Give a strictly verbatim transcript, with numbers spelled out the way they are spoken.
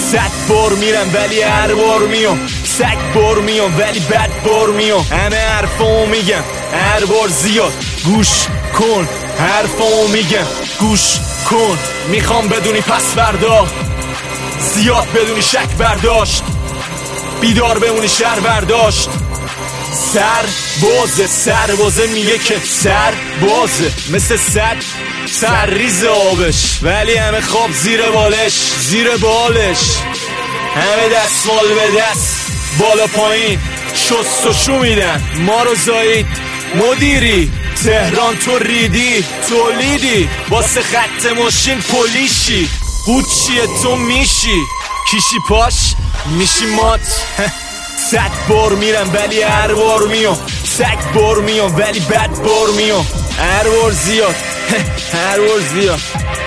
صد بار میرم ولی هر بار میام سگ بار میام ولی بد بار میام همه حرفامو میگم هر بار زیاد گوش کن حرفامو میگم گوش کن میخوام بدونی پس فردا زیاد بدونی شک برداشت بیدار بمونی شهر برداشت سر بازه سر بازه میگه که سر بازه مثل سد سر ریز آبش ولی همه خواب زیر بالش زیر بالش همه دستمال به دست بالا پایین شست و شو میدن ما رو زایید مدیری تهران تو ریدی تولیدی واسه خط ماشین پلیشی قوچیه تو میشی کیشی پاش میشی مات صد بار میرم ولی هر بار میام سگ بار میام ولی بد بار میام هر بار زیاد هر بار زیاد